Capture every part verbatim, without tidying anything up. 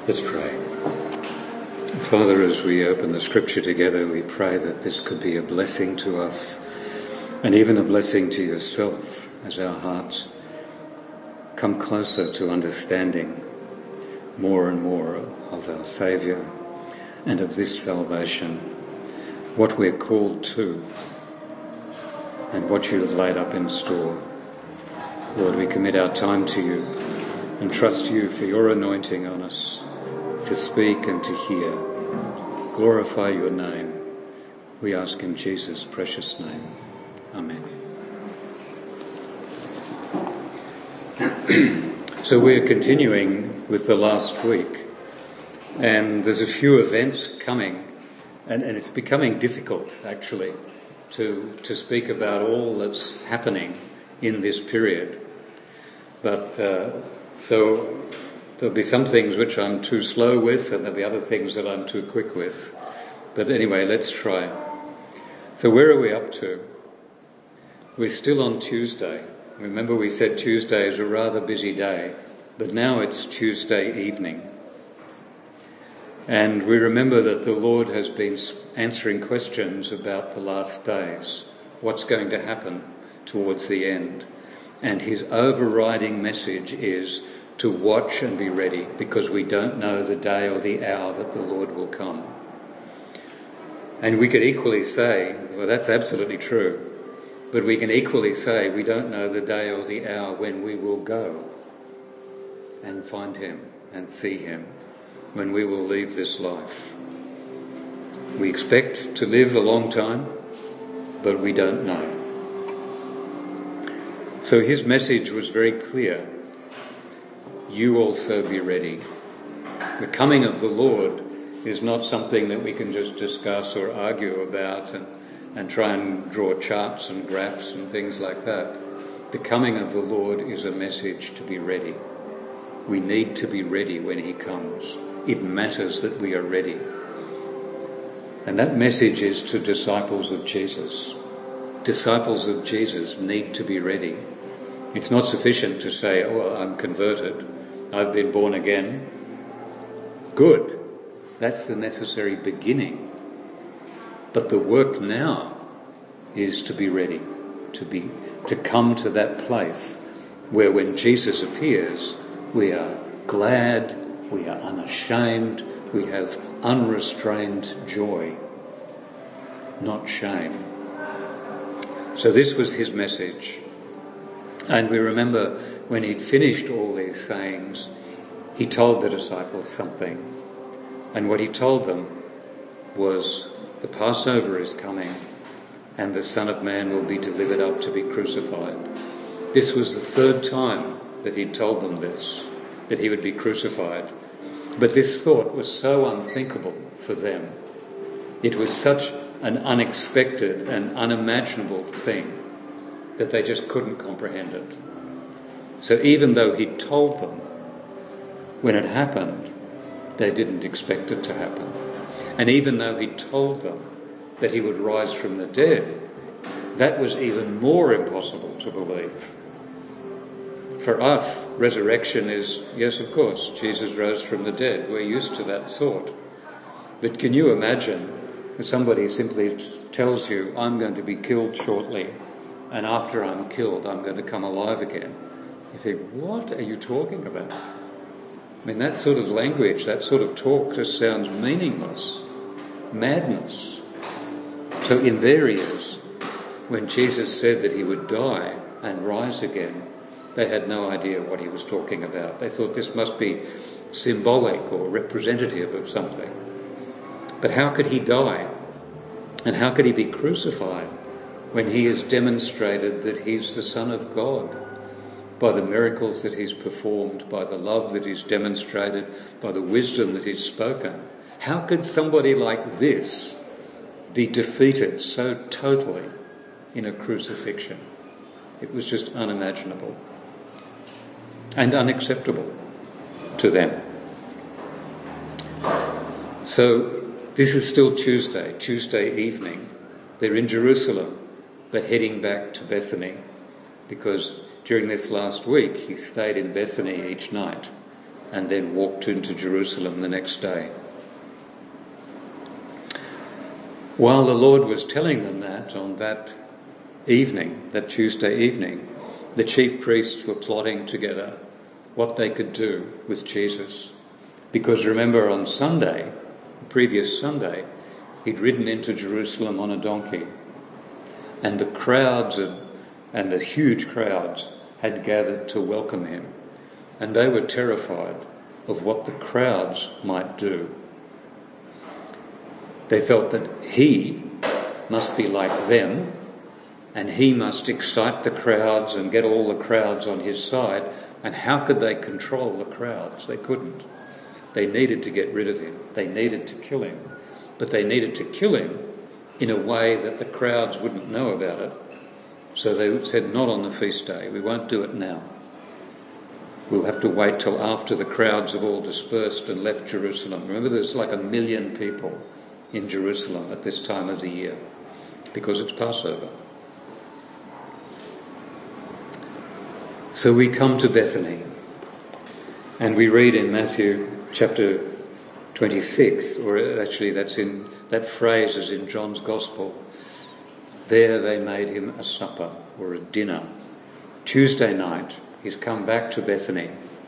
Let's pray. Father, as we open the scripture together, we pray that this could be a blessing to us and even a blessing to yourself as our hearts come closer to understanding more and more of our Saviour and of this salvation, what we're called to and what you have laid up in store. Lord, we commit our time to you and trust you for your anointing on us to speak and to hear. Glorify your name. We ask in Jesus' precious name. Amen. So we're continuing with the last week, and there's a few events coming, and, and it's becoming difficult actually to to speak about all that's happening in this period. But uh, so there'll be some things which I'm too slow with, and there'll be other things that I'm too quick with. But anyway, let's try. So where are we up to? We're still on Tuesday. Remember, we said Tuesday is a rather busy day, but now it's Tuesday evening. And we remember that the Lord has been answering questions about the last days, what's going to happen towards the end. And his overriding message is to watch and be ready, because we don't know the day or the hour that the Lord will come. And we could equally say, well, that's absolutely true, but we can equally say we don't know the day or the hour when we will go and find him and see him, when we will leave this life. We expect to live a long time, but we don't know. So his message was very clear. You also be ready. The coming of the Lord is not something that we can just discuss or argue about and, and try and draw charts and graphs and things like that. The coming of the Lord is a message to be ready. We need to be ready when he comes. It matters that we are ready. And that message is to disciples of Jesus. Disciples of Jesus need to be ready. It's not sufficient to say, oh, I'm converted, I've been born again. Good. That's the necessary beginning. But the work now is to be ready, to be, to come to that place where when Jesus appears, we are glad, we are unashamed, we have unrestrained joy, not shame. So this was his message. And we remember when he'd finished all these sayings, he told the disciples something. And what he told them was, the Passover is coming and the Son of Man will be delivered up to be crucified. This was the third time that he'd told them this, that he would be crucified. But this thought was so unthinkable for them. It was such an unexpected and unimaginable thing that they just couldn't comprehend it. So even though he told them, when it happened, they didn't expect it to happen. And even though he told them that he would rise from the dead, that was even more impossible to believe. For us, resurrection is, yes, of course, Jesus rose from the dead. We're used to that thought. But can you imagine if somebody simply t- tells you, I'm going to be killed shortly, and after I'm killed, I'm going to come alive again? You think, what are you talking about? I mean, that sort of language, that sort of talk just sounds meaningless. Madness. So in their ears, when Jesus said that he would die and rise again, they had no idea what he was talking about. They thought this must be symbolic or representative of something. But how could he die? And how could he be crucified when he has demonstrated that he's the Son of God? By the miracles that he's performed, by the love that he's demonstrated, by the wisdom that he's spoken. How could somebody like this be defeated so totally in a crucifixion? It was just unimaginable and unacceptable to them. So this is still Tuesday, Tuesday evening. They're in Jerusalem. They're heading back to Bethany because during this last week he stayed in Bethany each night and then walked into Jerusalem the next day. While the Lord was telling them that on that evening, that Tuesday evening, the chief priests were plotting together what they could do with Jesus. Because remember, on Sunday, the previous Sunday, he'd ridden into Jerusalem on a donkey, and the crowds of, and the huge crowds had gathered to welcome him, and they were terrified of what the crowds might do. They felt that he must be like them, and he must excite the crowds and get all the crowds on his side. And how could they control the crowds? They couldn't. They needed to get rid of him. They needed to kill him. But they needed to kill him in a way that the crowds wouldn't know about it. So they said, not on the feast day. We won't do it now. We'll have to wait till after the crowds have all dispersed and left Jerusalem. Remember, there's like a million people in Jerusalem at this time of the year because it's Passover. So we come to Bethany, and we read in Matthew chapter twenty-six, or actually that's in, that phrase is in John's Gospel. There they made him a supper, or a dinner. Tuesday night, he's come back to Bethany,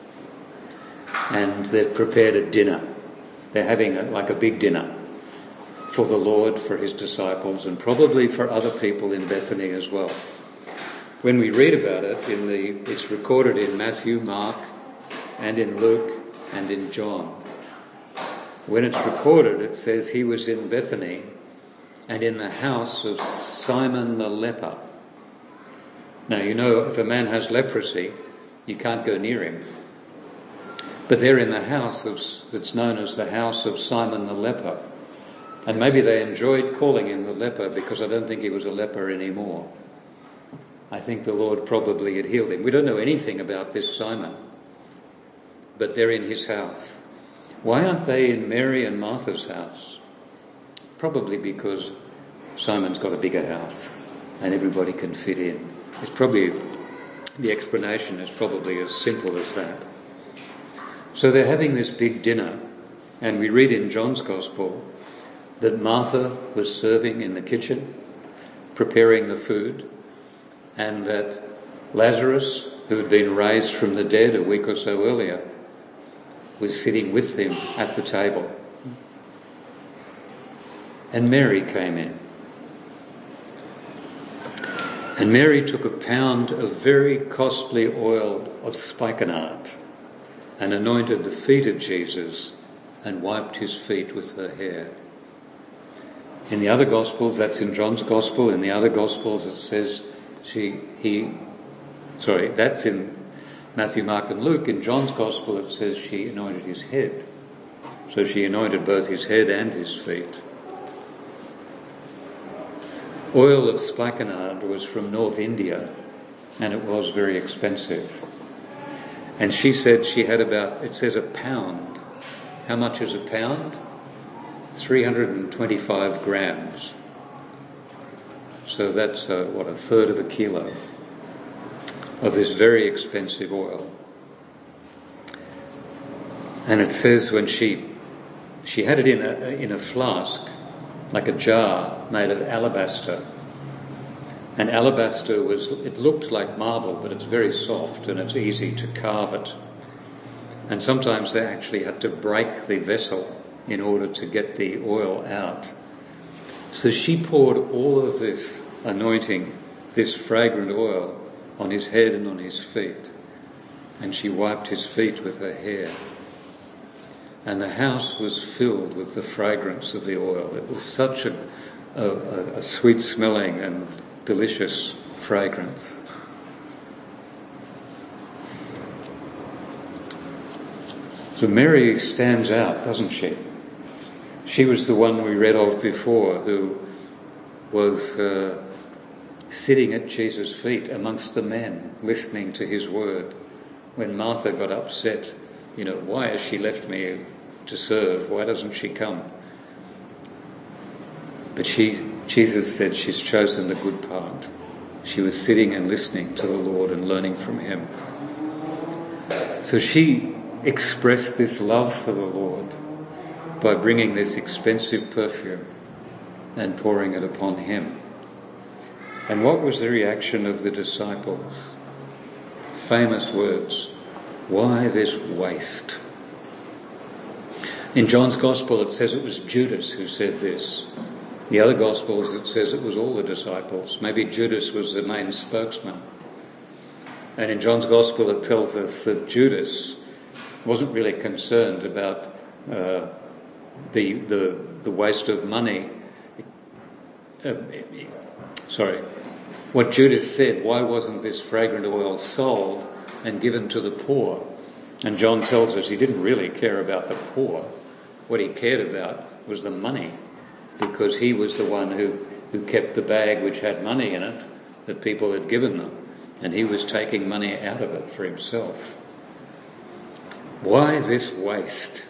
and they've prepared a dinner. They're having a, like a big dinner for the Lord, for his disciples, and probably for other people in Bethany as well. When we read about it, in the it's recorded in Matthew, Mark, and in Luke, and in John. When it's recorded, it says he was in Bethany and in the house of Simon the leper. Now, you know, if a man has leprosy, you can't go near him. But they're in the house of, that's known as the house of Simon the leper. And maybe they enjoyed calling him the leper because I don't think he was a leper anymore. I think the Lord probably had healed him. We don't know anything about this Simon, but they're in his house. Why aren't they in Mary and Martha's house? Probably because Simon's got a bigger house and everybody can fit in. It's probably, the explanation is probably as simple as that. So they're having this big dinner, and we read in John's Gospel that Martha was serving in the kitchen, preparing the food, and that Lazarus, who had been raised from the dead a week or so earlier, was sitting with them at the table. And Mary came in. And Mary took a pound of very costly oil of spikenard and anointed the feet of Jesus and wiped his feet with her hair. In the other Gospels, that's in John's Gospel, in the other Gospels it says she, he, sorry, that's in Matthew, Mark and Luke. In John's Gospel it says she anointed his head. So she anointed both his head and his feet. Oil of spikenard was from North India, and it was very expensive. And she said she had about, it says a pound. How much is a pound? three hundred twenty-five grams. So that's, uh, what, a third of a kilo of this very expensive oil. And it says when she she had it in a, in a flask, like a jar made of alabaster. And alabaster was, it looked like marble, but it's very soft and it's easy to carve it. And sometimes they actually had to break the vessel in order to get the oil out. So she poured all of this anointing, this fragrant oil, on his head and on his feet. And she wiped his feet with her hair. And the house was filled with the fragrance of the oil. It was such a, a, a sweet-smelling and delicious fragrance. So Mary stands out, doesn't she? She was the one we read of before who was uh, sitting at Jesus' feet amongst the men, listening to his word. When Martha got upset, you know, why has she left me to serve? Why doesn't she come? But she, Jesus said she's chosen the good part. She was sitting and listening to the Lord and learning from him. So she express this love for the Lord by bringing this expensive perfume and pouring it upon him. And what was the reaction of the disciples? Famous words, "Why this waste?" In John's Gospel it says it was Judas who said this. The other Gospels it says it was all the disciples. Maybe Judas was the main spokesman. And in John's Gospel it tells us that Judas wasn't really concerned about uh, the, the the waste of money. Uh, sorry. What Judas said, why wasn't this fragrant oil sold and given to the poor? And John tells us he didn't really care about the poor. What he cared about was the money, because he was the one who, who kept the bag which had money in it that people had given them, and he was taking money out of it for himself. Why this waste?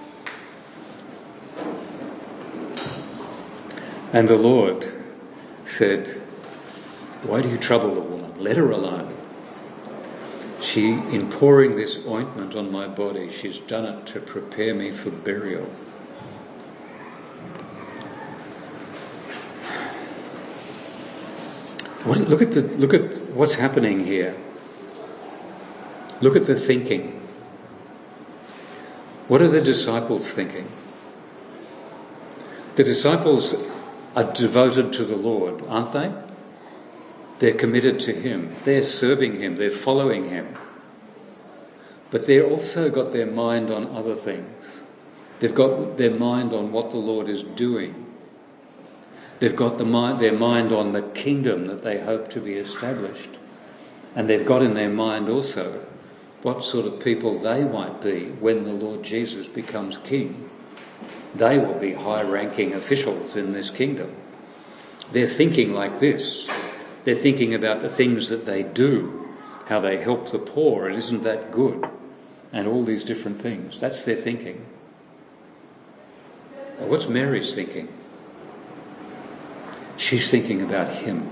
And the Lord said, "Why do you trouble the woman? Let her alone. She, in pouring this ointment on my body, she's done it to prepare me for burial." What, look at the look at what's happening here. Look at the thinking. What are the disciples thinking? The disciples are devoted to the Lord, aren't they? They're committed to him. They're serving him. They're following him. But they've also got their mind on other things. They've got their mind on what the Lord is doing. They've got the mind, their mind on the kingdom that they hope to be established. And they've got in their mind also what sort of people they might be when the Lord Jesus becomes king. They will be high-ranking officials in this kingdom. They're thinking like this. They're thinking about the things that they do, how they help the poor, and isn't that good? And all these different things. That's their thinking. Well, what's Mary's thinking? She's thinking about him.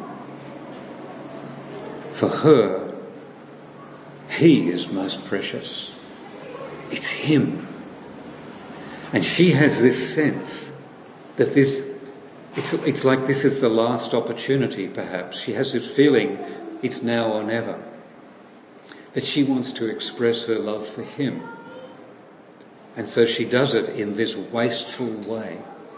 For her, he is most precious. It's him. And she has this sense that this, it's, it's like this is the last opportunity, perhaps. She has this feeling it's now or never. That she wants to express her love for him. And so she does it in this wasteful way.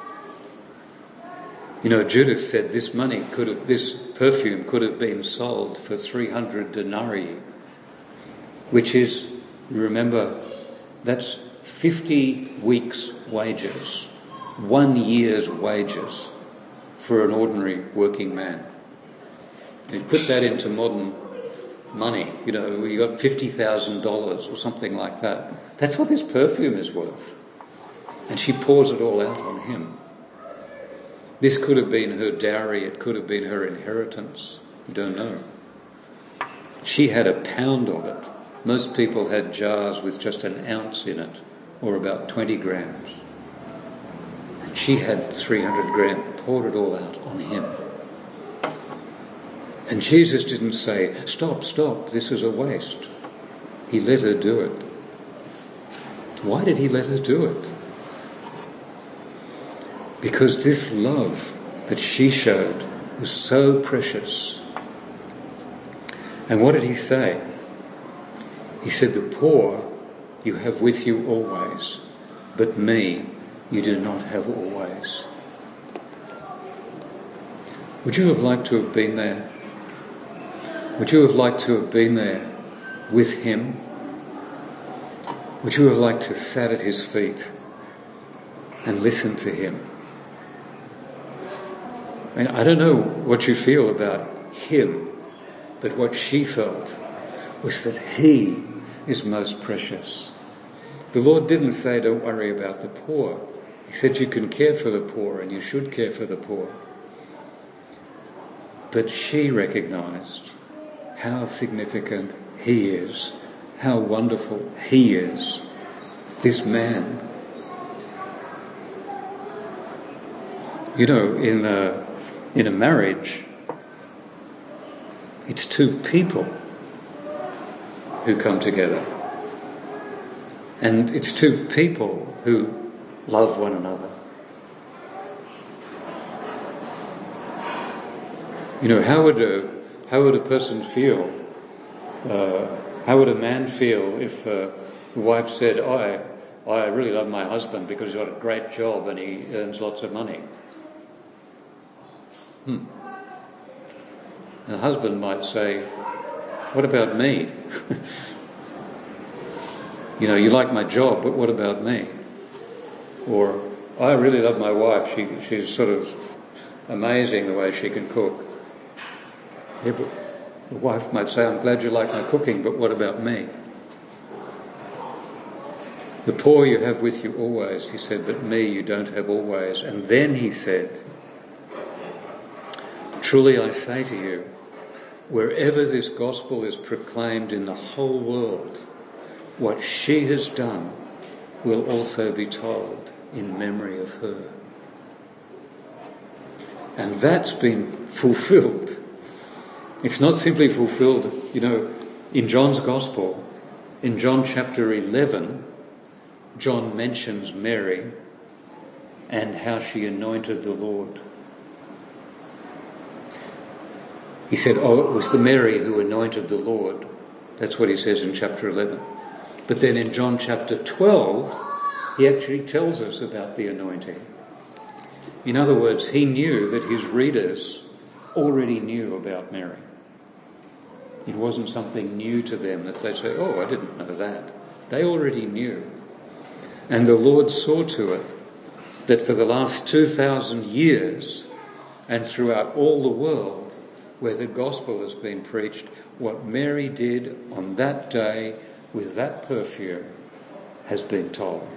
You know, Judas said this money could have, this perfume could have been sold for three hundred denarii, which is, remember, that's fifty weeks' wages, one year's wages for an ordinary working man. And you put that into modern money, you know, you got fifty thousand dollars or something like that. That's what this perfume is worth. And she pours it all out on him. This could have been her dowry, it could have been her inheritance. You don't know. She had a pound of it. Most people had jars with just an ounce in it, or about twenty grams. And she had three hundred grams, poured it all out on him. And Jesus didn't say, stop, stop, this is a waste. He let her do it. Why did he let her do it? Because this love that she showed was so precious. And what did he say? He said, the poor you have with you always, but me you do not have always. Would you have liked to have been there? Would you have liked to have been there with him? Would you have liked to sat at his feet and listen to him? I mean, I don't know what you feel about him, but what she felt was that he is most precious. The Lord didn't say, don't worry about the poor. He said you can care for the poor and you should care for the poor. But she recognized how significant he is, how wonderful he is, this man. You know, in a, in a marriage, it's two people who come together. And it's two people who love one another. You know, how would a how would a person feel? Uh, how would a man feel if uh, the wife said, oh, I, I really love my husband because he's got a great job and he earns lots of money? Hmm. And the husband might say, what about me? You know, you like my job, but what about me? Or, I really love my wife. She she's sort of amazing the way she can cook. Yeah, but the wife might say, I'm glad you like my cooking, but what about me? The poor you have with you always, he said, but me you don't have always. And then he said, truly I say to you, wherever this gospel is proclaimed in the whole world, what she has done will also be told in memory of her. And that's been fulfilled. It's not simply fulfilled, you know, in John's Gospel. In John chapter eleven, John mentions Mary and how she anointed the Lord. He said, oh, it was the Mary who anointed the Lord. That's what he says in chapter eleven. But then in John chapter twelve, he actually tells us about the anointing. In other words, he knew that his readers already knew about Mary. It wasn't something new to them that they say, oh, I didn't know that. They already knew. And the Lord saw to it that for the last two thousand years and throughout all the world where the gospel has been preached, what Mary did on that day with that perfume has been told.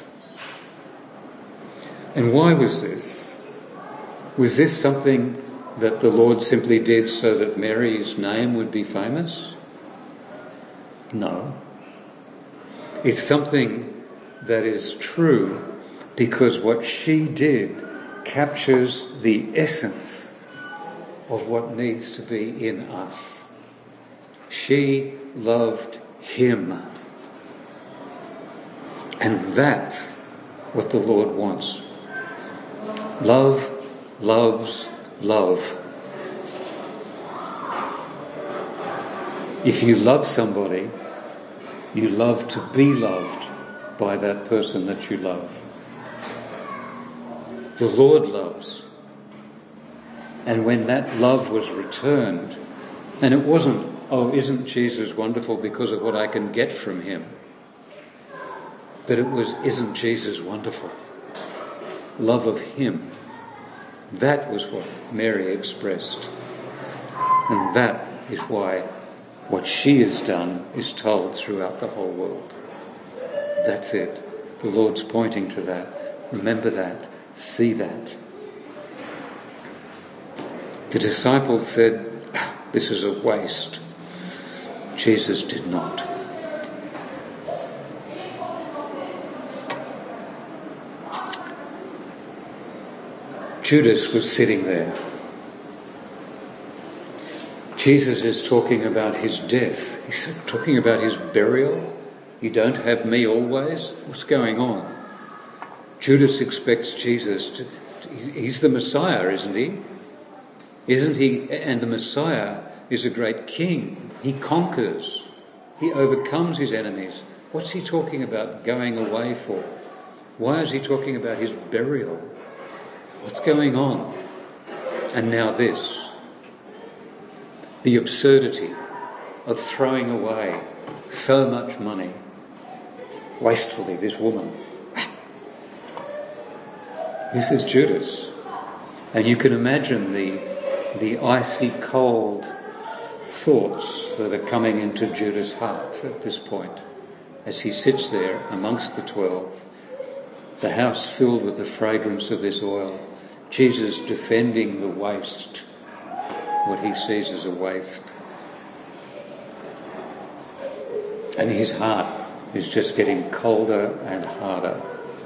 And why was this? Was this something that the Lord simply did so that Mary's name would be famous? No. It's something that is true because what she did captures the essence of what needs to be in us. She loved him. And that's what the Lord wants. Love loves love. If you love somebody, you love to be loved by that person that you love. The Lord loves. And when that love was returned, and it wasn't, oh, isn't Jesus wonderful because of what I can get from him? But it was, isn't Jesus wonderful? Love of him. That was what Mary expressed. And that is why what she has done is told throughout the whole world. That's it. The Lord's pointing to that. Remember that. See that. The disciples said, this is a waste. Jesus did not. Judas was sitting there. Jesus is talking about his death. He's talking about his burial. You don't have me always? What's going on? Judas expects Jesus to, to, he's the Messiah, isn't he? Isn't he? And the Messiah is a great king. He conquers. He overcomes his enemies. What's he talking about going away for? Why is he talking about his burial? What's going on? And now this. The absurdity of throwing away so much money wastefully, this woman. This is Judas. And you can imagine the, the icy cold thoughts that are coming into Judas' heart at this point as he sits there amongst the twelve, the house filled with the fragrance of this oil, Jesus defending the waste, what he sees as a waste. And his heart is just getting colder and harder.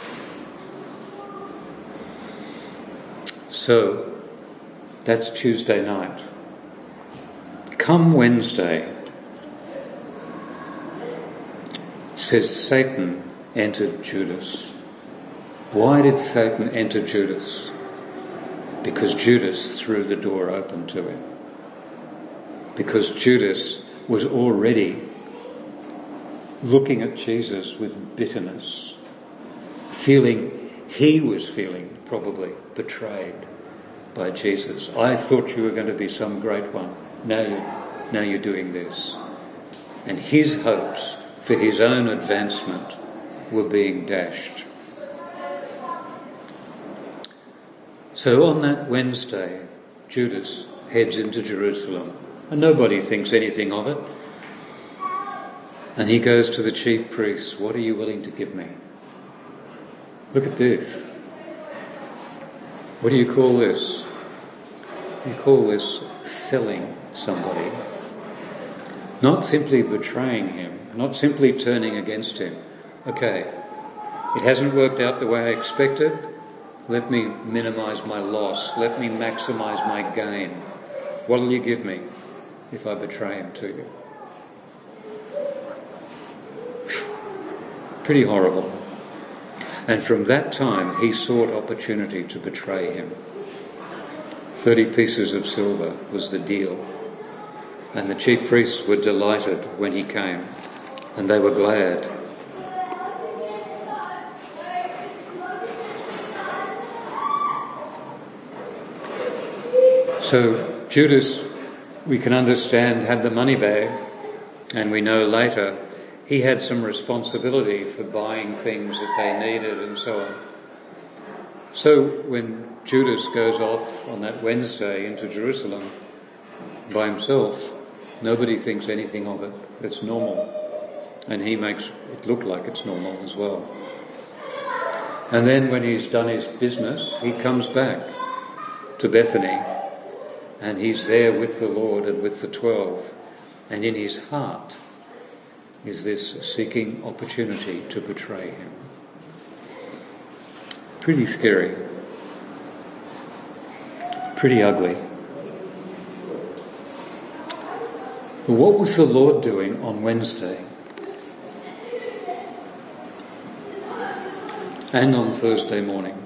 So, that's Tuesday night. Come Wednesday, it says Satan entered Judas. Why did Satan enter Judas? Because Judas threw the door open to him. Because Judas was already looking at Jesus with bitterness, feeling, he was feeling probably betrayed by Jesus. I thought you were going to be some great one. Now you're, now you're doing this. And his hopes for his own advancement were being dashed. So on that Wednesday, Judas heads into Jerusalem, and nobody thinks anything of it. And he goes to the chief priests, what are you willing to give me? Look at this. What do you call this? You call this selling somebody. Not simply betraying him, not simply turning against him. Okay, it hasn't worked out the way I expected. Let me minimise my loss. Let me maximise my gain. What will you give me if I betray him to you? Pretty horrible. And from that time, he sought opportunity to betray him. Thirty pieces of silver was the deal. And the chief priests were delighted when he came, and they were glad. So Judas, we can understand, had the money bag, and we know later he had some responsibility for buying things that they needed and so on. So when Judas goes off on that Wednesday into Jerusalem by himself, nobody thinks anything of it. It's normal. And he makes it look like it's normal as well. And then when he's done his business, he comes back to Bethany, and he's there with the Lord and with the twelve. And in his heart is this seeking opportunity to betray him. Pretty scary. Pretty ugly. But what was the Lord doing on Wednesday? And on Thursday morning?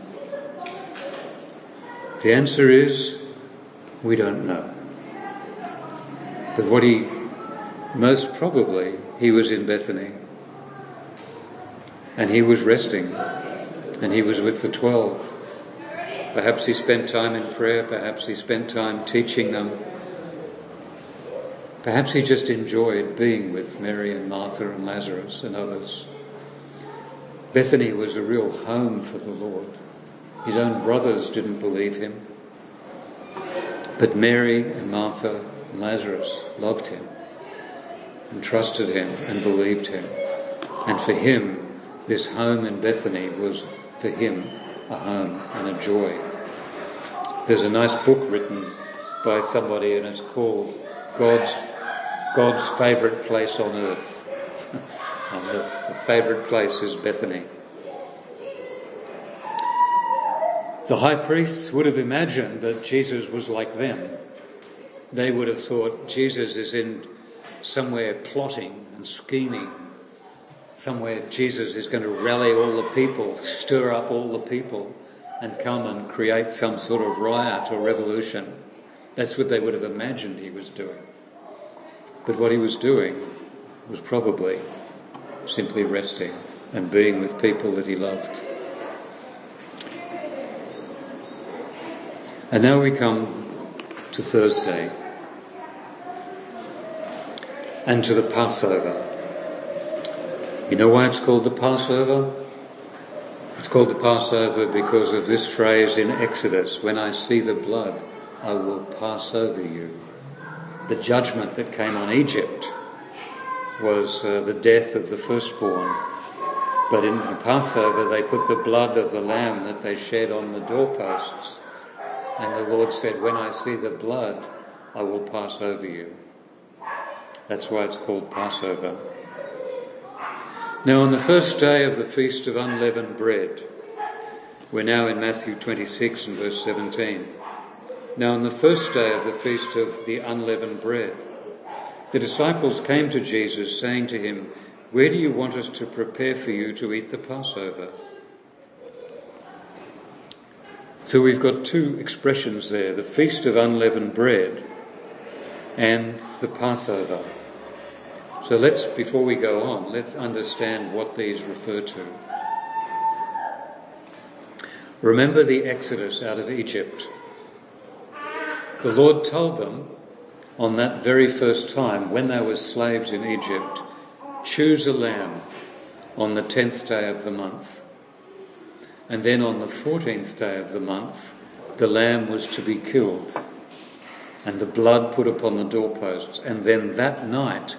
The answer is, we don't know. But what he, most probably, he was in Bethany. And he was resting. And he was with the twelve. Perhaps he spent time in prayer. Perhaps he spent time teaching them. Perhaps he just enjoyed being with Mary and Martha and Lazarus and others. Bethany was a real home for the Lord. His own brothers didn't believe him. But Mary and Martha and Lazarus loved him and trusted him and believed him. And for him, this home in Bethany was, for him, a home and a joy. There's a nice book written by somebody, and it's called God's God's Favourite Place on Earth. And the, the favourite place is Bethany. The high priests would have imagined that Jesus was like them. They would have thought Jesus is in somewhere plotting and scheming. Somewhere Jesus is going to rally all the people, stir up all the people, and come and create some sort of riot or revolution. That's what they would have imagined he was doing. But what he was doing was probably simply resting and being with people that he loved. And now we come to Thursday and to the Passover. You know why it's called the Passover? It's called the Passover because of this phrase in Exodus, when I see the blood, I will pass over you. The judgment that came on Egypt was uh, the death of the firstborn. But in the Passover, they put the blood of the lamb that they shed on the doorposts. And the Lord said, when I see the blood, I will pass over you. That's why it's called Passover. Now, on the first day of the Feast of Unleavened Bread, we're now in Matthew twenty-six and verse seventeen. Now, on the first day of the Feast of the Unleavened Bread, the disciples came to Jesus, saying to him, where do you want us to prepare for you to eat the Passover? So we've got two expressions there, the Feast of Unleavened Bread and the Passover. So let's, before we go on, let's understand what these refer to. Remember the Exodus out of Egypt. The Lord told them on that very first time, when they were slaves in Egypt, choose a lamb on the tenth day of the month. And then on the fourteenth day of the month, the lamb was to be killed and the blood put upon the doorposts. And then that night,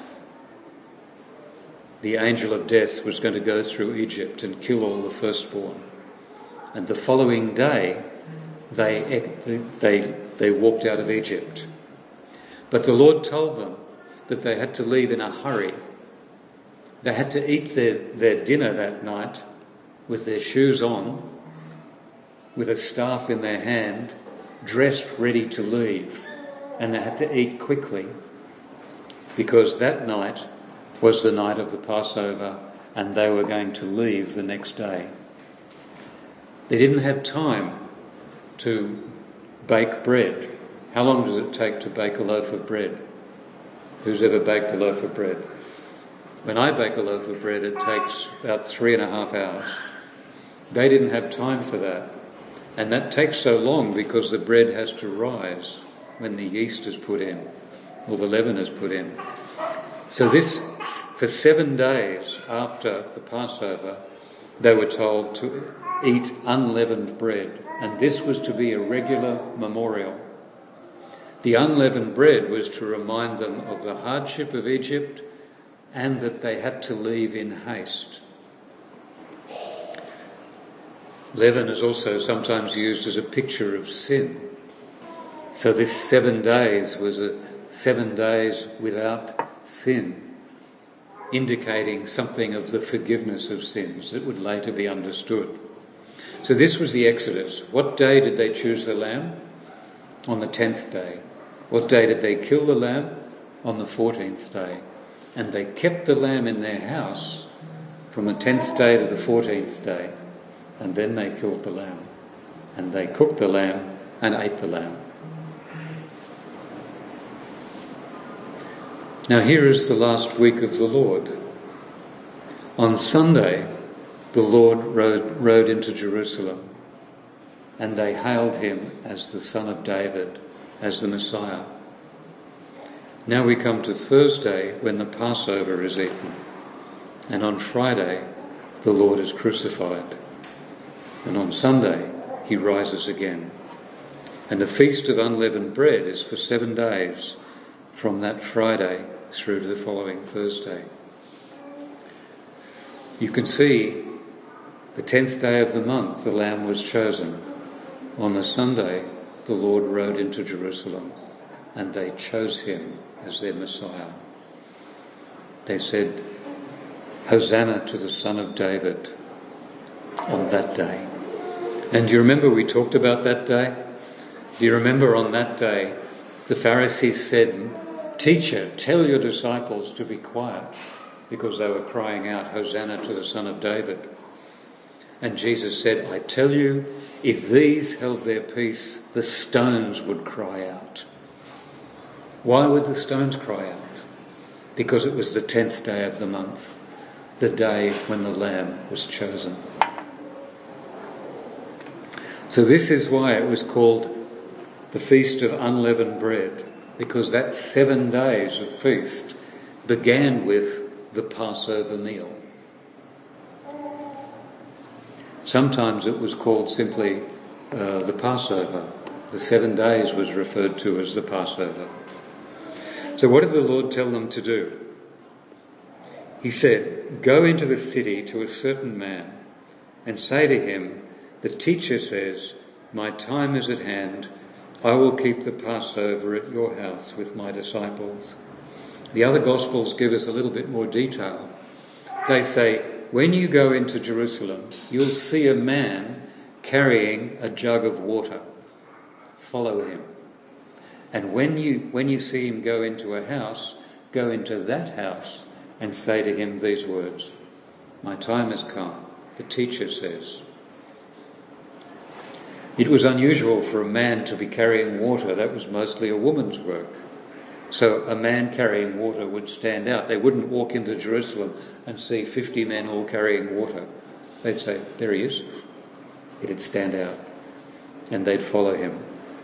the angel of death was going to go through Egypt and kill all the firstborn. And the following day, they, they, they walked out of Egypt. But the Lord told them that they had to leave in a hurry. They had to eat their, their dinner that night with their shoes on, with a staff in their hand, dressed ready to leave. And they had to eat quickly because that night was the night of the Passover and they were going to leave the next day. They didn't have time to bake bread. How long does it take to bake a loaf of bread? Who's ever baked a loaf of bread? When I bake a loaf of bread, it takes about three and a half hours. They didn't have time for that. And that takes so long because the bread has to rise when the yeast is put in or the leaven is put in. So this, for seven days after the Passover, they were told to eat unleavened bread. And this was to be a regular memorial. The unleavened bread was to remind them of the hardship of Egypt and that they had to leave in haste. Leaven is also sometimes used as a picture of sin. So this seven days was a seven days without sin, indicating something of the forgiveness of sins that would later be understood. So this was the Exodus. What day did they choose the lamb? On the tenth day. What day did they kill the lamb? On the fourteenth day. And they kept the lamb in their house from the tenth day to the fourteenth day. And then they killed the lamb. And they cooked the lamb and ate the lamb. Now here is the last week of the Lord. On Sunday, the Lord rode, rode into Jerusalem, and they hailed him as the Son of David, as the Messiah. Now we come to Thursday, when the Passover is eaten, and on Friday, the Lord is crucified, and on Sunday, he rises again. And the Feast of Unleavened Bread is for seven days, from that Friday through to the following Thursday. You can see the tenth day of the month, the Lamb was chosen. On the Sunday, the Lord rode into Jerusalem, and they chose him as their Messiah. They said, Hosanna to the Son of David on that day. And do you remember we talked about that day? Do you remember on that day, the Pharisees said, Teacher, tell your disciples to be quiet, because they were crying out, Hosanna to the Son of David. And Jesus said, I tell you, if these held their peace, the stones would cry out. Why would the stones cry out? Because it was the tenth day of the month, the day when the Lamb was chosen. So this is why it was called the Feast of Unleavened Bread, because that seven days of feast began with the Passover meal. Sometimes it was called simply uh, the Passover. The seven days was referred to as the Passover. So what did the Lord tell them to do? He said, Go into the city to a certain man and say to him, The teacher says, My time is at hand. I will keep the Passover at your house with my disciples. The other Gospels give us a little bit more detail. They say, when you go into Jerusalem, you'll see a man carrying a jug of water. Follow him. And when you when you see him go into a house, go into that house and say to him these words, "My time has come," the teacher says. It was unusual for a man to be carrying water. That was mostly a woman's work. So a man carrying water would stand out. They wouldn't walk into Jerusalem and see fifty men all carrying water. They'd say, "There he is." It'd stand out. And they'd follow him.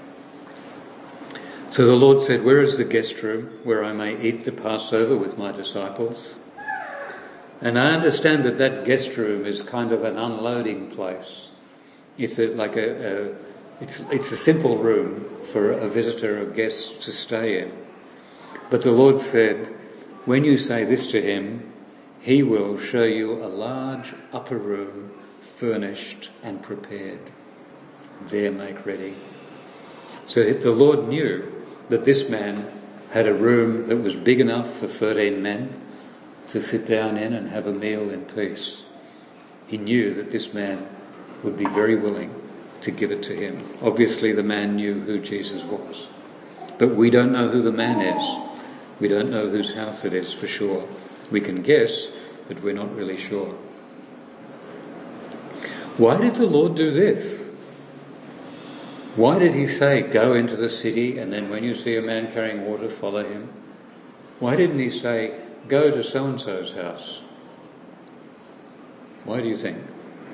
So the Lord said, "Where is the guest room where I may eat the Passover with my disciples?" And I understand that that guest room is kind of an unloading place. It's a, like a, a it's it's a simple room for a visitor or guest to stay in. But the Lord said, when you say this to him, he will show you a large upper room, furnished and prepared. There make ready. So the Lord knew that this man had a room that was big enough for thirteen men to sit down in and have a meal in peace. He knew that this man would be very willing to give it to him. Obviously the man knew who Jesus was. But we don't know who the man is. We don't know whose house it is for sure. We can guess, but we're not really sure. Why did the Lord do this? Why did he say, "Go into the city, and then when you see a man carrying water, follow him"? Why didn't he say, "Go to so-and-so's house"? Why do you think?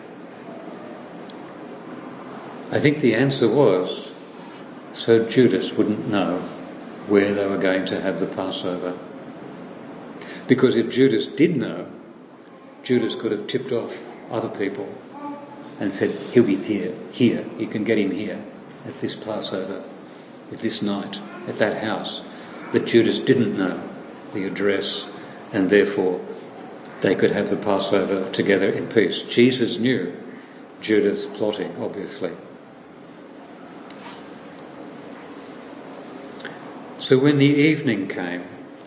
I think the answer was so Judas wouldn't know where they were going to have the Passover. Because if Judas did know, Judas could have tipped off other people and said, "He'll be here, here, you can get him here, at this Passover, at this night, at that house." But Judas didn't know the address, and therefore they could have the Passover together in peace. Jesus knew Judas plotting, obviously. So when the evening came,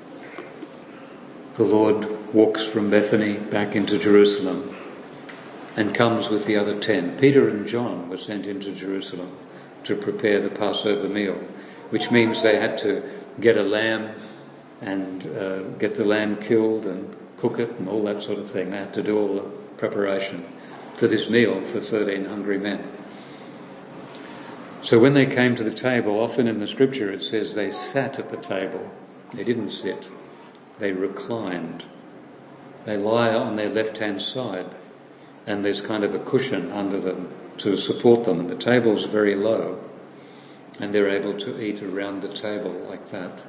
the Lord walks from Bethany back into Jerusalem and comes with the other ten. Peter and John were sent into Jerusalem to prepare the Passover meal, which means they had to get a lamb and uh, get the lamb killed and cook it and all that sort of thing. They had to do all the preparation for this meal for thirteen hungry men. So when they came to the table, often in the scripture it says they sat at the table. They didn't sit. They reclined. They lie on their left-hand side, and there's kind of a cushion under them to support them, and the table's very low, and they're able to eat around the table like that.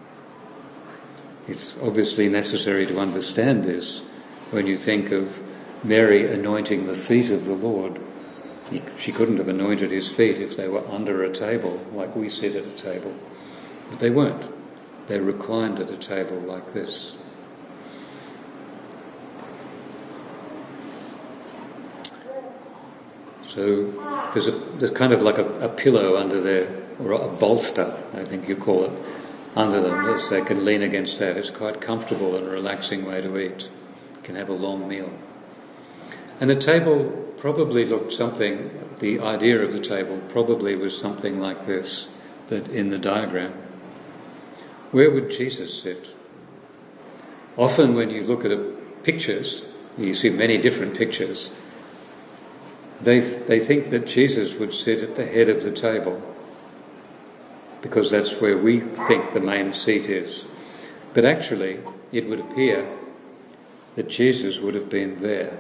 It's obviously necessary to understand this when you think of Mary anointing the feet of the Lord. She couldn't have anointed his feet if they were under a table, like we sit at a table. But they weren't. They reclined at a table like this. So there's a there's kind of like a, a pillow under there, or a bolster, I think you call it, under them, so they can lean against that. It's quite comfortable and a relaxing way to eat. You can have a long meal. And the table probably looked something, the idea of the table probably was something like this, that in the diagram. Where would Jesus sit? Often when you look at a, pictures, you see many different pictures, they they think that Jesus would sit at the head of the table, because that's where we think the main seat is. But actually, it would appear that Jesus would have been there,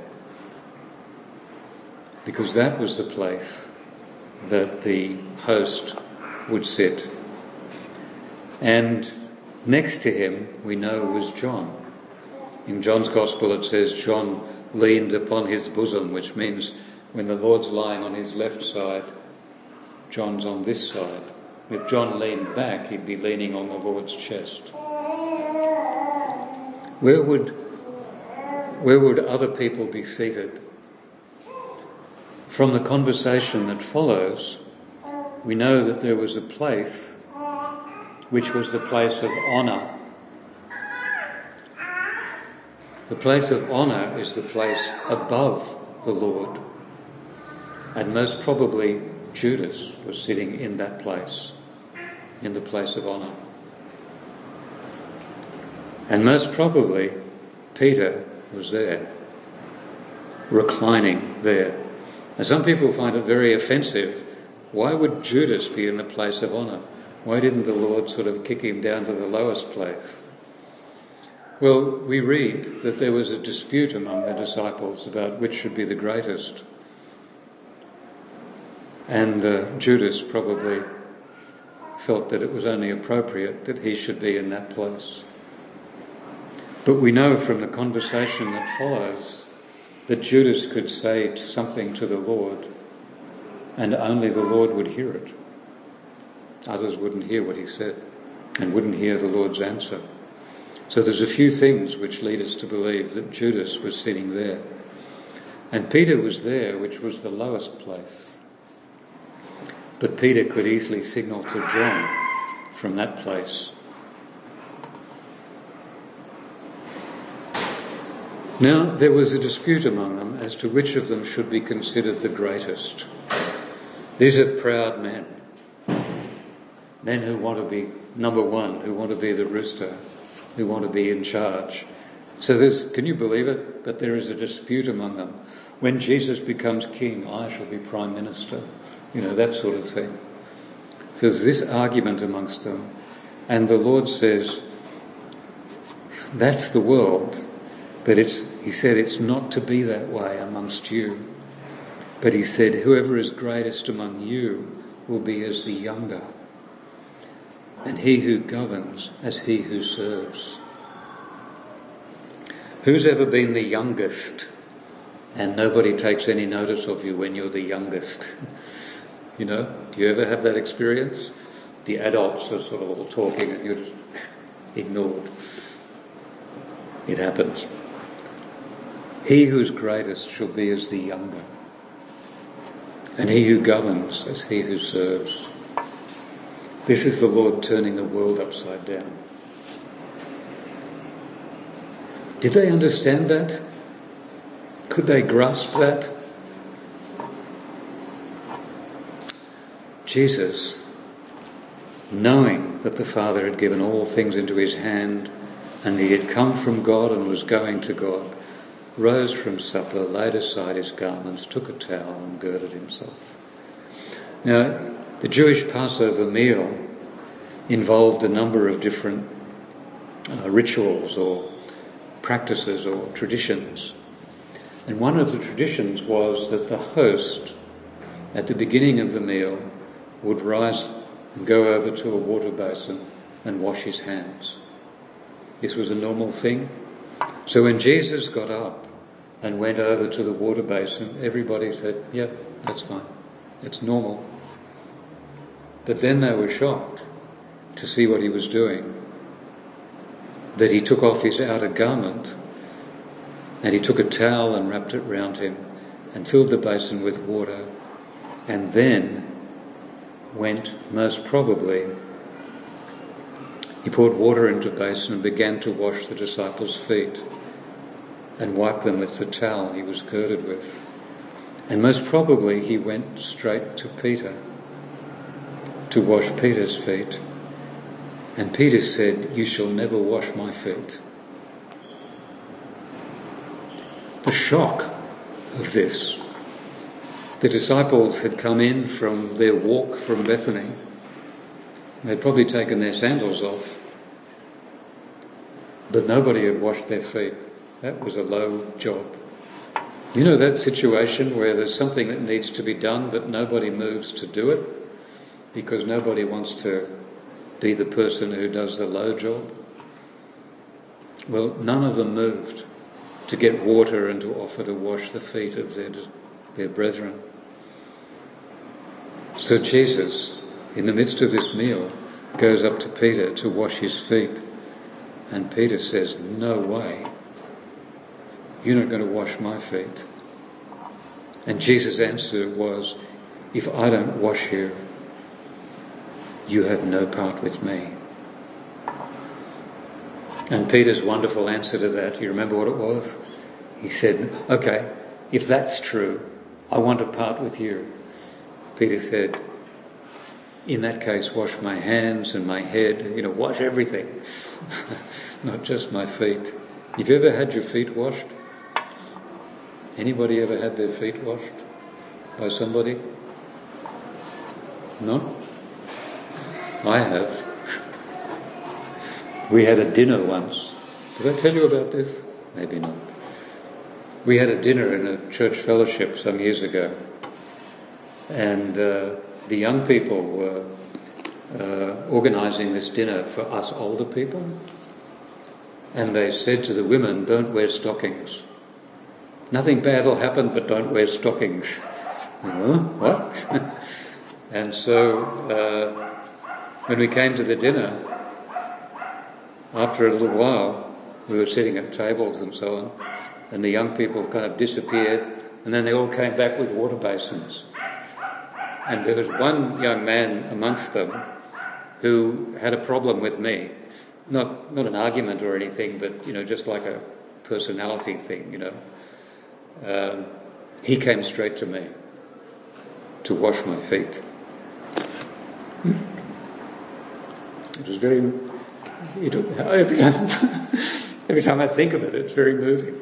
because that was the place that the host would sit. And next to him, we know, was John. In John's Gospel it says John leaned upon his bosom, which means when the Lord's lying on his left side, John's on this side. If John leaned back, he'd be leaning on the Lord's chest. Where would, where would other people be seated? From the conversation that follows, we know that there was a place which was the place of honour. The place of honour is the place above the Lord. And most probably Judas was sitting in that place, in the place of honour. And most probably Peter was there, reclining there. And some people find it very offensive. Why would Judas be in the place of honour? Why didn't the Lord sort of kick him down to the lowest place? Well, we read that there was a dispute among the disciples about which should be the greatest. And uh, Judas probably felt that it was only appropriate that he should be in that place. But we know from the conversation that follows that Judas could say something to the Lord and only the Lord would hear it. Others wouldn't hear what he said and wouldn't hear the Lord's answer. So there's a few things which lead us to believe that Judas was sitting there. And Peter was there, which was the lowest place. But Peter could easily signal to John from that place. Now, there was a dispute among them as to which of them should be considered the greatest. These are proud men. Men who want to be number one, who want to be the rooster, who want to be in charge. So there's, can you believe it? But there is a dispute among them. When Jesus becomes king, I shall be prime minister. You know, that sort of thing. So there's this argument amongst them. And the Lord says, that's the world. But it's, he said, it's not to be that way amongst you. But he said, whoever is greatest among you will be as the younger, and he who governs as he who serves. Who's ever been the youngest and nobody takes any notice of you when you're the youngest? You know, do you ever have that experience? The adults are sort of all talking and you're just ignored. It happens. He who's greatest shall be as the younger, and he who governs as he who serves. This is the Lord turning the world upside down. Did they understand that? Could they grasp that? Jesus, knowing that the Father had given all things into his hand and that he had come from God and was going to God, rose from supper, laid aside his garments, took a towel and girded himself. Now, the Jewish Passover meal involved a number of different uh, rituals or practices or traditions. And one of the traditions was that the host, at the beginning of the meal, would rise and go over to a water basin and wash his hands. This was a normal thing. So when Jesus got up and went over to the water basin, everybody said, yeah, that's fine. That's normal. But then they were shocked to see what he was doing. That he took off his outer garment and he took a towel and wrapped it round him and filled the basin with water and then went, most probably, he poured water into the basin and began to wash the disciples' feet and wipe them with the towel he was girded with. And most probably he went straight to Peter to wash Peter's feet. And Peter said, you shall never wash my feet. The shock of this. The disciples had come in from their walk from Bethany. They'd probably taken their sandals off, but nobody had washed their feet. That was a low job. You know that situation where there's something that needs to be done, but nobody moves to do it because nobody wants to be the person who does the low job? Well, none of them moved to get water and to offer to wash the feet of their, their brethren. So Jesus, in the midst of this meal, goes up to Peter to wash his feet. And Peter says, no way. You're not going to wash my feet. And Jesus' answer was, if I don't wash you, you have no part with me. And Peter's wonderful answer to that, you remember what it was? He said, okay, if that's true, I want to part with you. Peter said, in that case, wash my hands and my head, you know, wash everything, not just my feet. You've ever had your feet washed? Anybody ever had their feet washed by somebody? No? I have. We had a dinner once. Did I tell you about this? Maybe not. We had a dinner in a church fellowship some years ago, and uh, the young people were uh, organising this dinner for us older people, and they said to the women, "Don't wear stockings. Nothing bad will happen, but don't wear stockings." Huh? What? And so uh, when we came to the dinner, after a little while, we were sitting at tables and so on, and the young people kind of disappeared, and then they all came back with water basins. And there was one young man amongst them who had a problem with me. Not not an argument or anything, but, you know, just like a personality thing, you know. Um, he came straight to me to wash my feet. It was very... It, every, time, every time I think of it, it's very moving.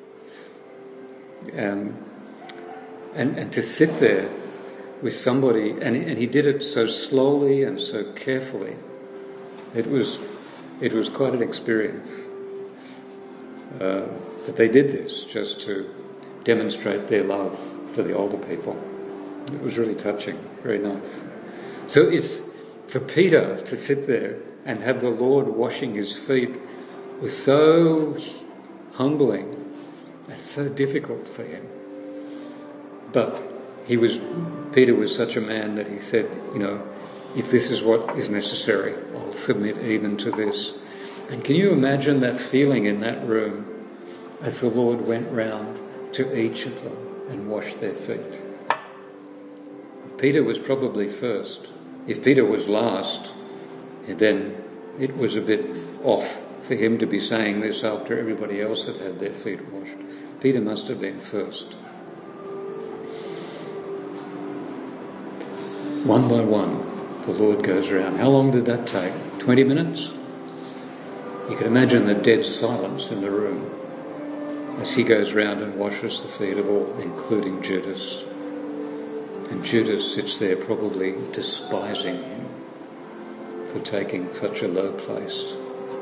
Um, and, and to sit there with somebody, and, and he did it so slowly and so carefully, it was it was quite an experience. Uh, but they did this just to demonstrate their love for the older people. It was really touching, very nice. So it's for Peter to sit there and have the Lord washing his feet was so humbling and so difficult for him. But he was, Peter was such a man that he said, you know, if this is what is necessary, I'll submit even to this. And can you imagine that feeling in that room as the Lord went round to each of them and washed their feet? Peter was probably first. If Peter was last, then it was a bit off for him to be saying this after everybody else had had their feet washed. Peter must have been first. One by one, the Lord goes around. How long did that take? Twenty minutes? You can imagine the dead silence in the room as he goes round and washes the feet of all, including Judas. And Judas sits there probably despising him for taking such a low place.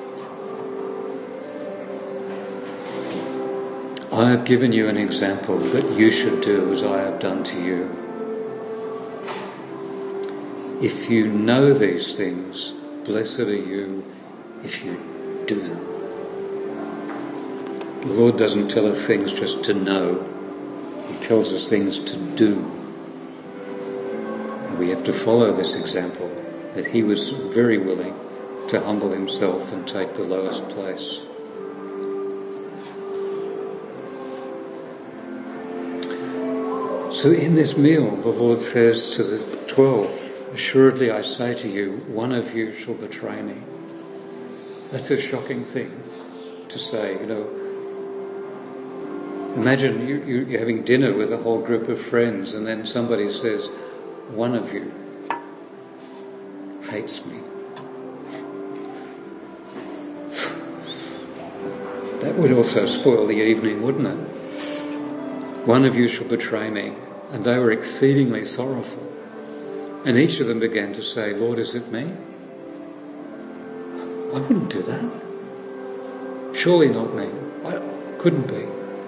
I have given you an example that you should do as I have done to you. If you know these things, blessed are you if you do them. The Lord doesn't tell us things just to know. He tells us things to do. And we have to follow this example, that he was very willing to humble himself and take the lowest place. So in this meal, the Lord says to the twelve, assuredly I say to you, one of you shall betray me. That's a shocking thing to say, you know. Imagine you, you, you're having dinner with a whole group of friends and then somebody says, one of you hates me. That would also spoil the evening, wouldn't it? One of you shall betray me. And they were exceedingly sorrowful. And each of them began to say, Lord, is it me? I wouldn't do that. Surely not me. I couldn't be.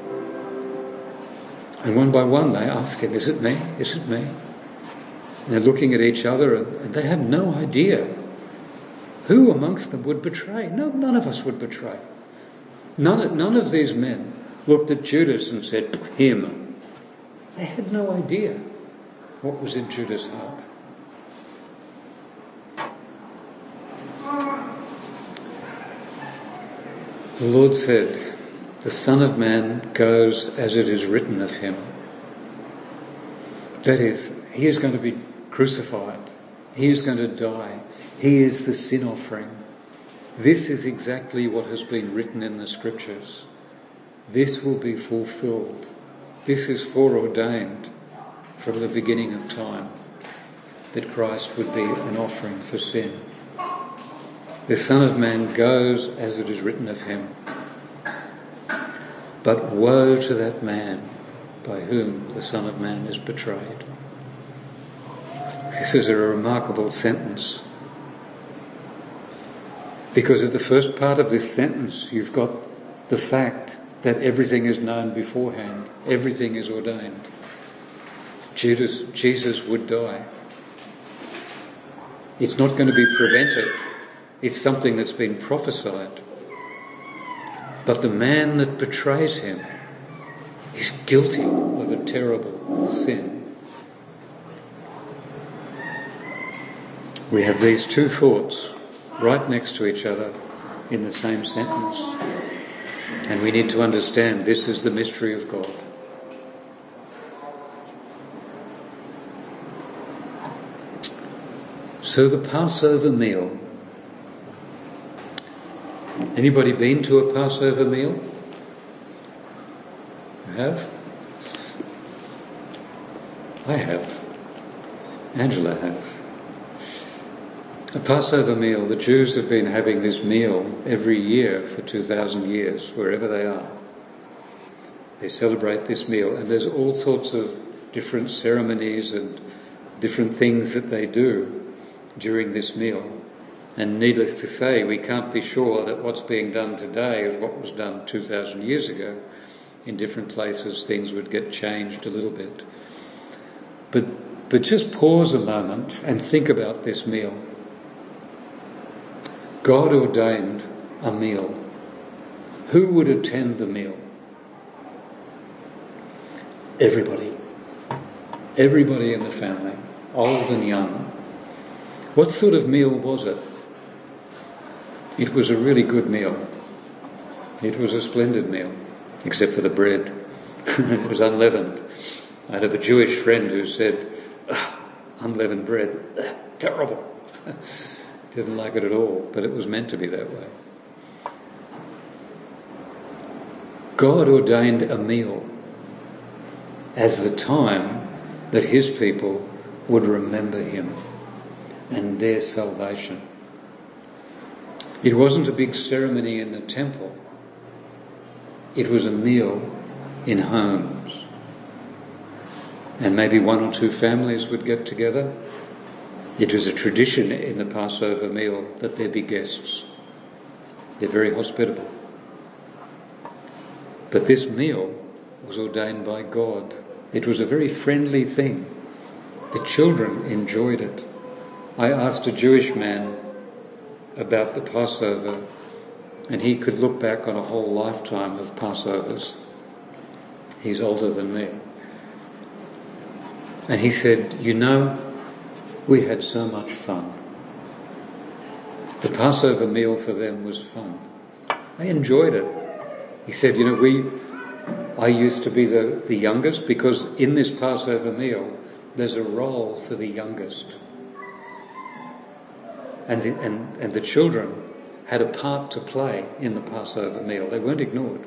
And one by one they asked him, is it me? Is it me? And they're looking at each other and they have no idea who amongst them would betray. No, none of us would betray. None, none of these men looked at Judas and said, him. They had no idea what was in Judas' heart. The Lord said, the Son of Man goes as it is written of him. That is, he is going to be crucified. He is going to die. He is the sin offering. This is exactly what has been written in the scriptures. This will be fulfilled. This is foreordained from the beginning of time, that Christ would be an offering for sin. The Son of Man goes as it is written of him. But woe to that man by whom the Son of Man is betrayed. This is a remarkable sentence. Because at the first part of this sentence, you've got the fact that everything is known beforehand. Everything is ordained. Jesus, Jesus would die. It's not going to be prevented. It's something that's been prophesied. But the man that betrays him is guilty of a terrible sin. We have these two thoughts right next to each other in the same sentence. And we need to understand this is the mystery of God. So the Passover meal. Anybody been to a Passover meal? You have? I have. Angela has. A Passover meal, the Jews have been having this meal every year for two thousand years, wherever they are. They celebrate this meal, and there's all sorts of different ceremonies and different things that they do during this meal. And needless to say, we can't be sure that what's being done today is what was done two thousand years ago. In different places, things would get changed a little bit. But, but just pause a moment and think about this meal. God ordained a meal. Who would attend the meal? Everybody. Everybody in the family, old and young. What sort of meal was it? It was a really good meal. It was a splendid meal, except for the bread. It was unleavened. I had a Jewish friend who said, unleavened bread, terrible. Didn't like it at all, but it was meant to be that way. God ordained a meal as the time that his people would remember him and their salvation. It wasn't a big ceremony in the temple. It was a meal in homes. And maybe one or two families would get together. It was a tradition in the Passover meal that there be guests. They're very hospitable. But this meal was ordained by God. It was a very friendly thing. The children enjoyed it. I asked a Jewish man about the Passover, and he could look back on a whole lifetime of Passovers. He's older than me. And he said, you know, we had so much fun. The Passover meal for them was fun. They enjoyed it. He said, you know, we, I used to be the, the youngest, because in this Passover meal, there's a role for the youngest. And the, and, and the children had a part to play in the Passover meal. They weren't ignored.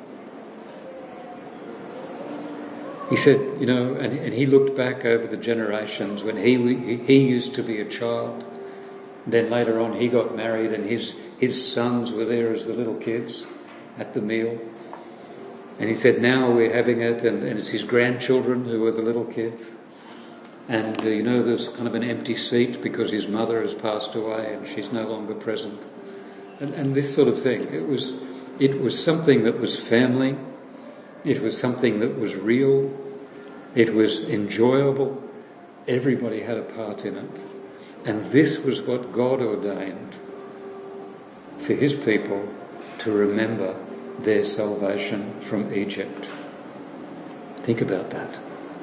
He said, you know, and, and he looked back over the generations when he, he used to be a child. Then later on he got married, and his, his sons were there as the little kids at the meal. And he said, now we're having it, and, and it's his grandchildren who are the little kids. And, uh, you know, there's kind of an empty seat because his mother has passed away and she's no longer present. And, and this sort of thing. It was, it was something that was family. It was something that was real. It was enjoyable. Everybody had a part in it. And this was what God ordained for his people to remember their salvation from Egypt. Think about that.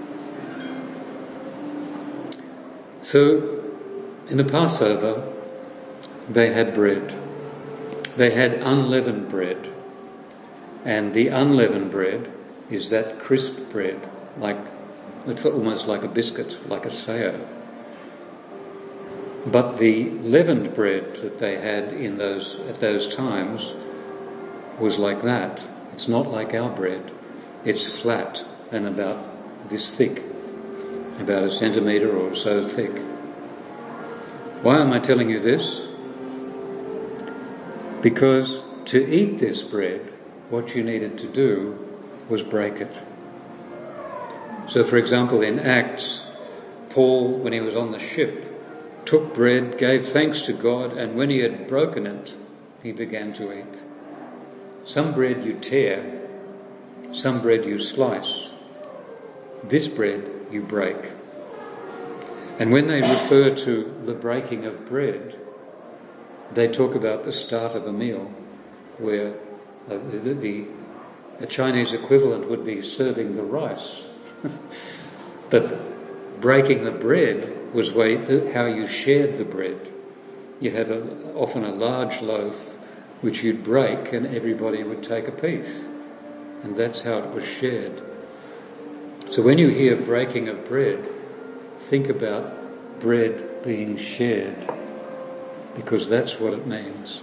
So, in the Passover, they had bread. They had unleavened bread. And the unleavened bread is that crisp bread, like it's almost like a biscuit, like a sayo. But the leavened bread that they had in those at those times was like that. It's not like our bread. It's flat and about this thick, about a centimetre or so thick. Why am I telling you this? Because to eat this bread, what you needed to do was break it. So, for example, in Acts, Paul, when he was on the ship, took bread, gave thanks to God, and when he had broken it, he began to eat. Some bread you tear, some bread you slice. This bread you break. And when they refer to the breaking of bread, they talk about the start of a meal, where the, the, the, the Chinese equivalent would be serving the rice. But breaking the bread was way, how you shared the bread. You had a, often a large loaf which you'd break and everybody would take a piece. And that's how it was shared. So when you hear breaking of bread, think about bread being shared, because that's what it means.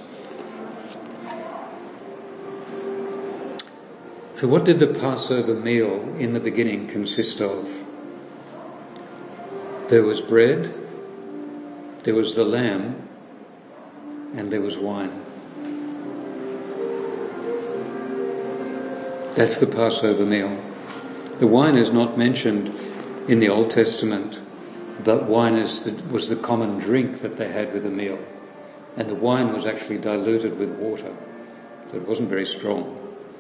So what did the Passover meal in the beginning consist of? There was bread, there was the lamb, and there was wine. That's the Passover meal. The wine is not mentioned in the Old Testament, but wine is the, was the common drink that they had with a meal. And the wine was actually diluted with water, so it wasn't very strong.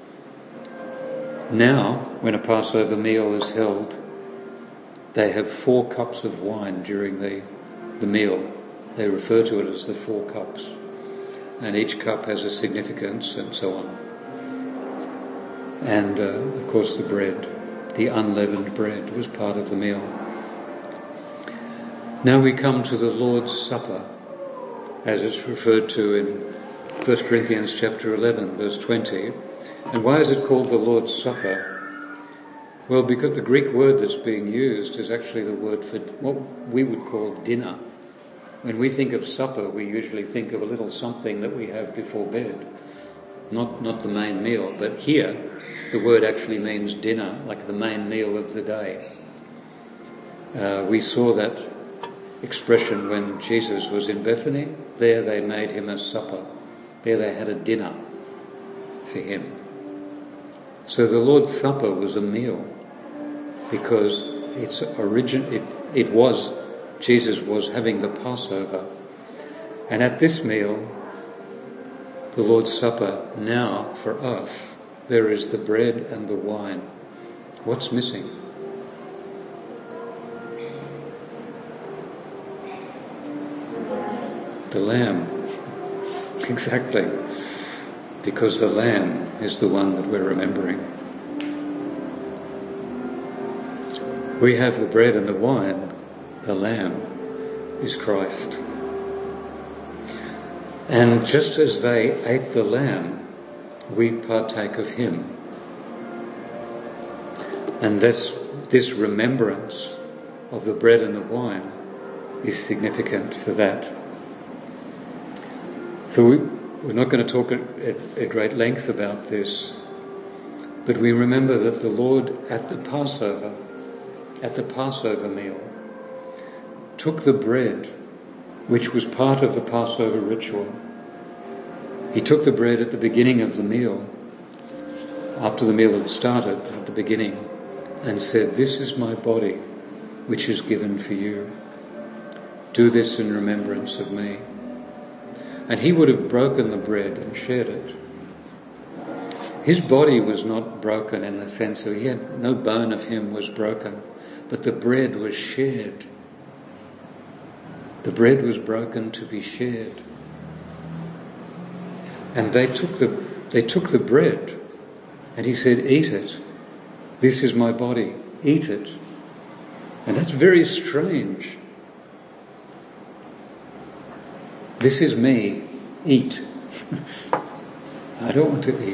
Now, when a Passover meal is held, they have four cups of wine during the, the meal. They refer to it as the four cups. And each cup has a significance and so on. And, uh, of course, the bread, the unleavened bread, was part of the meal. Now we come to the Lord's Supper, as it's referred to in First Corinthians chapter eleven, verse twenty. And why is it called the Lord's Supper? Well, because the Greek word that's being used is actually the word for what we would call dinner. When we think of supper, we usually think of a little something that we have before bed, not not the main meal. But here, the word actually means dinner, like the main meal of the day. Uh, we saw that expression when Jesus was in Bethany. There they made him a supper. There they had a dinner for him. So the Lord's Supper was a meal because its origin, it, it was, Jesus was having the Passover. And at this meal, the Lord's Supper, now for us, there is the bread and the wine. What's missing? The lamb. Exactly. Because the lamb is the one that we're remembering. We have the bread and the wine. The lamb is Christ. And just as they ate the lamb, we partake of him. And this, this remembrance of the bread and the wine is significant for that. So we, we're not going to talk at, at, at great length about this, but we remember that the Lord at the Passover, at the Passover meal, took the bread, which was part of the Passover ritual. He took the bread at the beginning of the meal, after the meal had started, at the beginning, and said, "This is my body, which is given for you. Do this in remembrance of me." And he would have broken the bread and shared it. His body was not broken in the sense that he had, no bone of him was broken, but the bread was shared. The bread was broken to be shared. And they took the they took the bread, and he said, "Eat it. This is my body. Eat it." And that's very strange. This is me. Eat. I don't want to eat.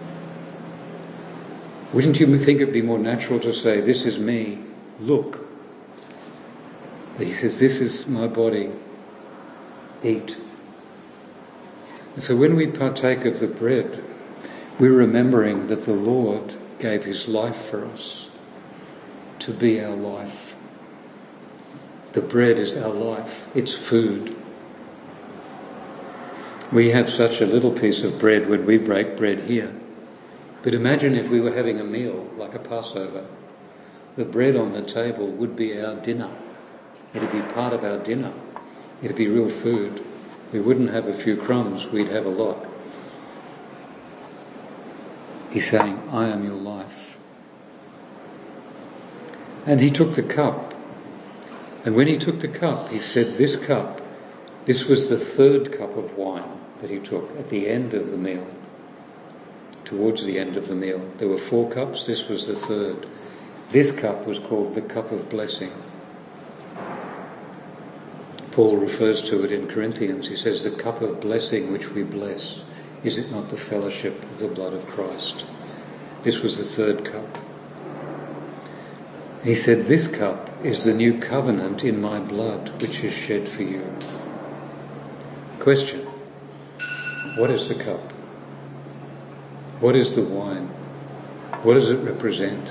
Wouldn't you think it'd be more natural to say, "This is me. Look." But he says, "This is my body. Eat." And so when we partake of the bread, we're remembering that the Lord gave his life for us to be our life. The bread is our life. It's food. We have such a little piece of bread when we break bread here. But imagine if we were having a meal like a Passover. The bread on the table would be our dinner. It'd be part of our dinner. It'd be real food. We wouldn't have a few crumbs, we'd have a lot. He's saying, I am your life. And he took the cup. And when he took the cup, he said, this cup, this was the third cup of wine that he took at the end of the meal. Towards the end of the meal. There were four cups, this was the third. This cup was called the cup of blessing. Paul refers to it in Corinthians. He says, the cup of blessing which we bless, is it not the fellowship of the blood of Christ? This was the third cup. He said, this cup is the new covenant in my blood, which is shed for you. Question: what is the cup? What is the wine? What does it represent?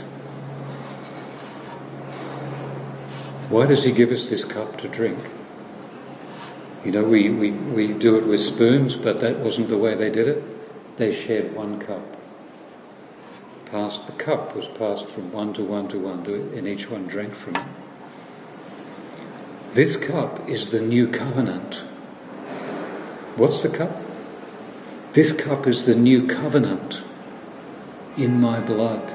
Why does he give us this cup to drink? You know, we, we, we do it with spoons, but that wasn't the way they did it. They shared one cup. Passed, the cup was passed from one to one to one, to, and each one drank from it. This cup is the new covenant. What's the cup? This cup is the new covenant in my blood.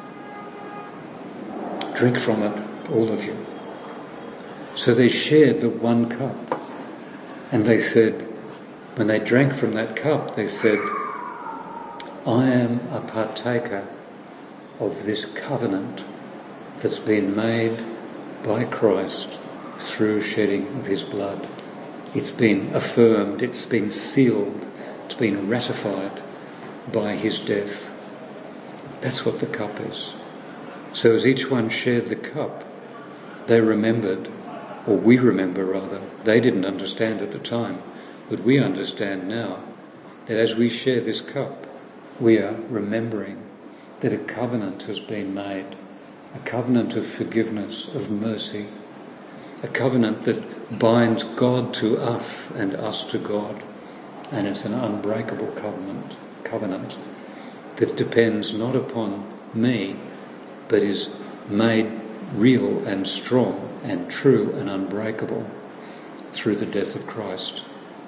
Drink from it, all of you. So they shared the one cup. And they said, when they drank from that cup, they said, I am a partaker of this covenant that's been made by Christ through shedding of his blood. It's been affirmed, it's been sealed, it's been ratified by his death. That's what the cup is. So as each one shared the cup, they remembered, or we remember rather, they didn't understand at the time, but we understand now that as we share this cup, we are remembering that a covenant has been made, a covenant of forgiveness, of mercy, a covenant that binds God to us and us to God. And it's an unbreakable covenant, covenant that depends not upon me, but is made real and strong and true and unbreakable through the death of Christ.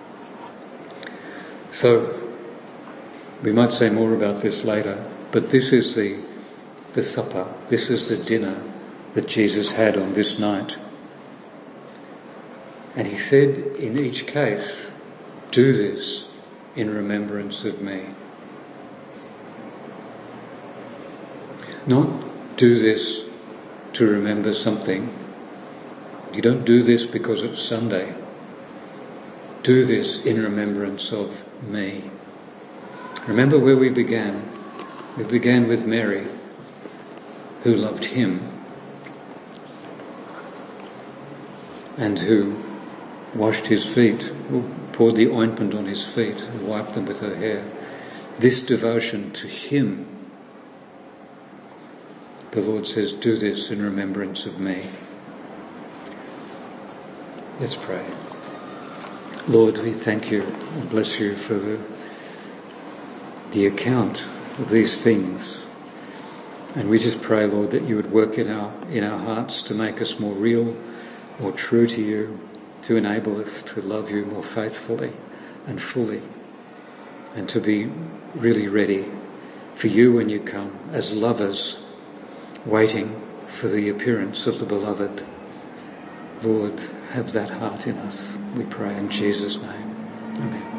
So, we might say more about this later, but this is the, the supper, this is the dinner that Jesus had on this night. And he said in each case, do this in remembrance of me. Not do this to remember something. You don't do this because it's Sunday. Do this in remembrance of me. Remember where we began. We began with Mary, who loved him and who washed his feet, poured the ointment on his feet and wiped them with her hair. This devotion to him, the Lord says, do this in remembrance of me. Let's pray. Lord, we thank you and bless you for the, the account of these things. And we just pray, Lord, that you would work in our, in our hearts to make us more real, more true to you, to enable us to love you more faithfully and fully, and to be really ready for you when you come, as lovers waiting for the appearance of the beloved. Lord, have that heart in us, we pray in Jesus' name. Amen.